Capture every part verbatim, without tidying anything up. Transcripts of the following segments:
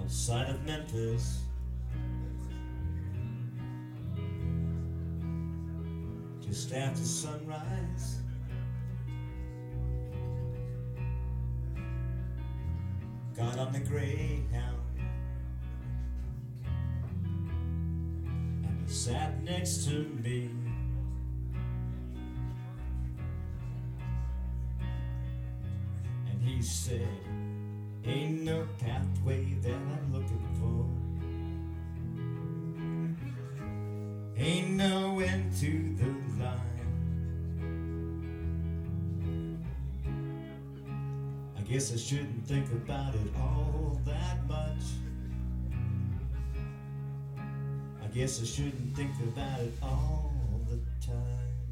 outside of Memphis. Just after sunrise, got on the Greyhound and he sat next to me. And he said, ain't no pathway that I'm looking for, ain't no end to the line. I guess I shouldn't think about it all that much. I guess I shouldn't think about it all the time.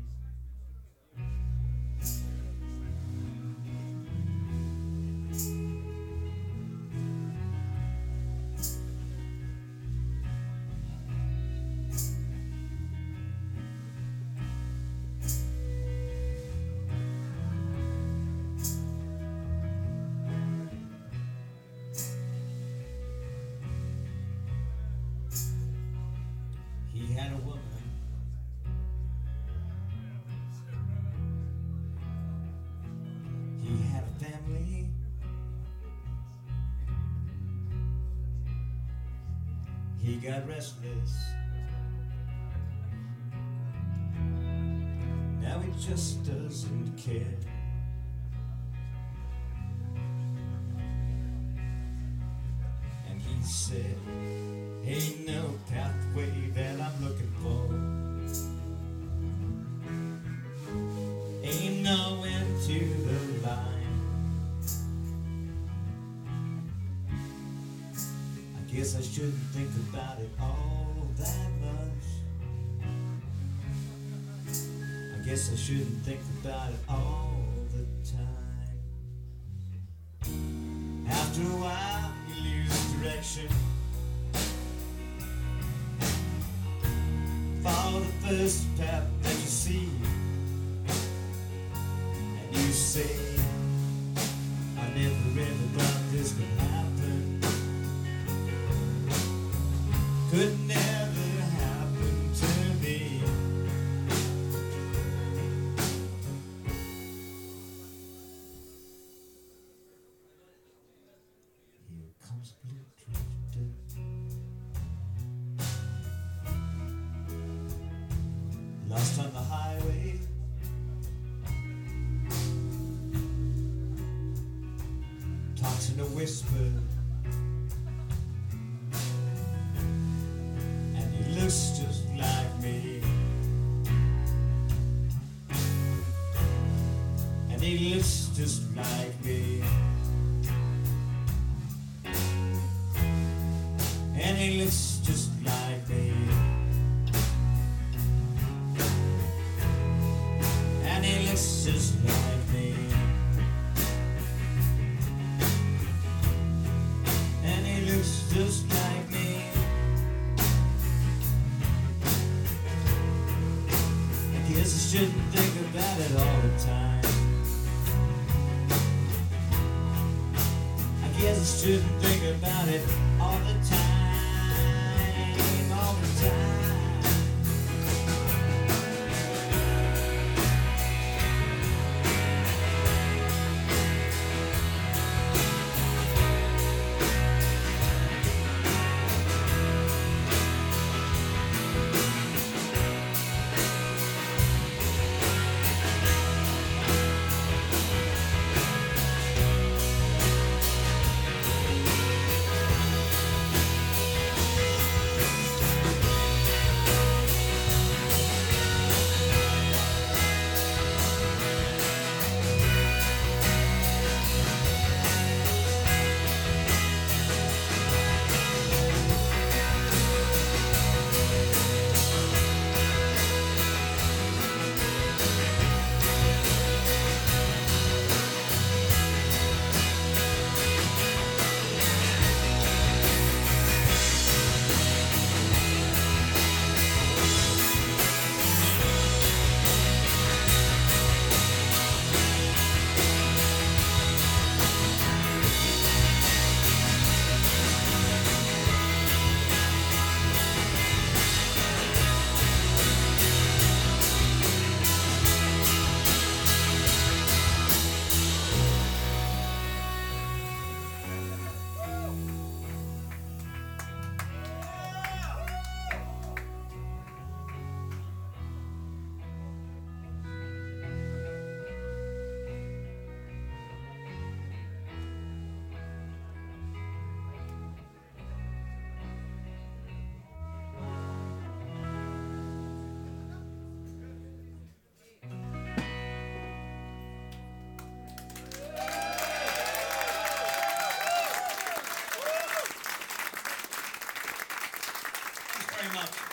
He had a woman, he had a family, he got restless, now he just doesn't care. And he said, ain't no pathway that I'm looking for, ain't no end to the line. I guess I shouldn't think about it all that much. I guess I shouldn't think about it all the time. After a while you lose direction, follow the first path that you see, and you say, I never ever thought this could happen, could never happen to me. Here comes a blue drifter, lost on the highway, talks in a whisper, and he looks just like me, and he looks just like me, and he looks just like me. He looks just like me, and he looks just like me. I guess I shouldn't think about it all the time. I guess I shouldn't think about it all the time, all the time. very much.